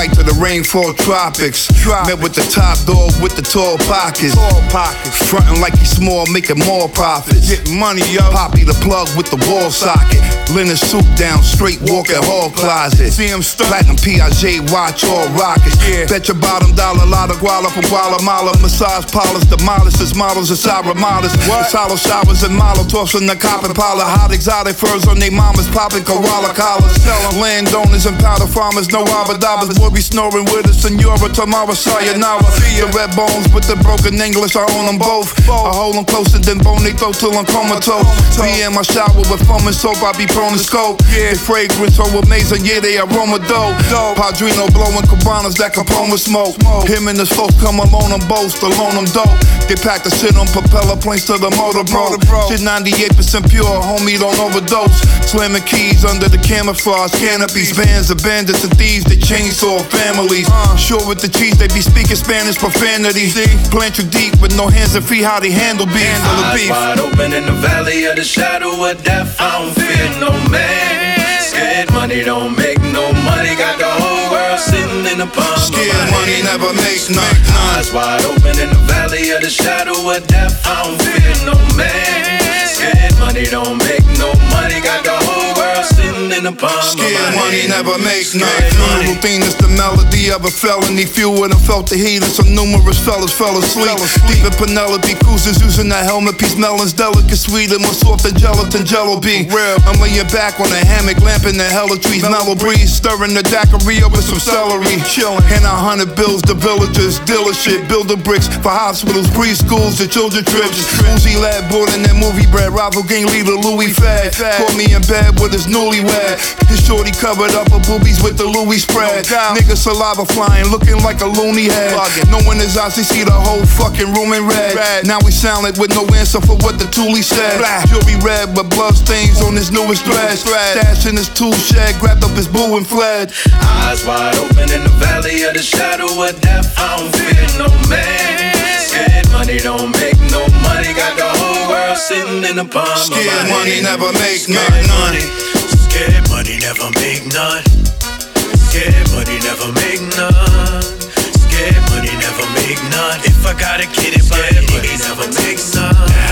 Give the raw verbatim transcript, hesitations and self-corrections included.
right to the rainfall tropics. Met with the top dog with the tall pockets. Frontin' like he's small, making more profits. Getting money, yo. Poppy the plug with the wall socket. Linen suit down, straight walk at hall closet. See him stuck. Platinum Piaget watch, all rockets. Yeah. Bet your bottom dollar, lot of guala from Guatemala. Massage polish, demolishes models and Sarah models. Solo showers and Molotovs in the cop and parlor. Hot exotic furs on they mamas, popping koala collars. Selling landowners and powder farmers, no abadabas. Boy be snoring with a senora, tomorrow sayonara. The red bones with the broken English, I own them both. I hold them closer than bonito till I'm comatose. Be in my shower with foam and soap, I be prone to scope. Yeah, fragrance so amazing, yeah, they aroma dope. Padrino blowing cabanas that Capone with smoke. Him and his folks come alone and boast, alone I'm dope. They pack the shit on propeller planes to the motor bro. Shit ninety-eight percent pure, homie, don't overdose. Slamming keys under the camouflage canopies. Bands of bandits and thieves, they chainsaw families. Sure with the cheese, they be speaking Spanish profanity. Plant you deep with no hands and feet, how they handle beef. Eyes wide open in the valley of the shadow of death. I don't fear no man. Scared money don't make no money. Got the whole world sitting in the palm of my hand. Scared money never makes none. Eyes wide open in the valley of the shadow of death. I don't fear no man. Scared money don't make no money. Got the whole world sitting in the palm of my hand. Scared money never makes none. Funeral theme is the melody of a felony. Few of them felt the heat and some numerous fellas fell asleep. Deep in Penelope Cruises using that helmet piece. Melons delicate, sweet and more soft than gelatin jello bean. I'm laying back on a hammock, lamping the hella trees. Mellow breeze, stirring the daiquiri over some celery. Chillin', hand out hundred bills to villagers. Dealer shit, builder bricks for hospitals, preschools, and children trips. Uzi lad boarding that movie bread. Rival gang leader Louis Fad. Caught me in bed with his newlywed. His shorty covered up her boobies with the Louis spread. Nigga saliva flying, looking like a loony head. Knowing his eyes, he see the whole fucking room in red. Now we silent with no answer for what the Thule said. Jewelry red with blood stains on his newest thread. Stash in his tool shed, grabbed up his boo and fled. Eyes wide open in the valley of the shadow of death. I don't fear no man. Scared money don't make no money. Got the whole world sitting in the palm of my hand. Scared money never make none. Scared money never make none. Scared money never make none. Scared money never make none. If I gotta get it, but money never make none.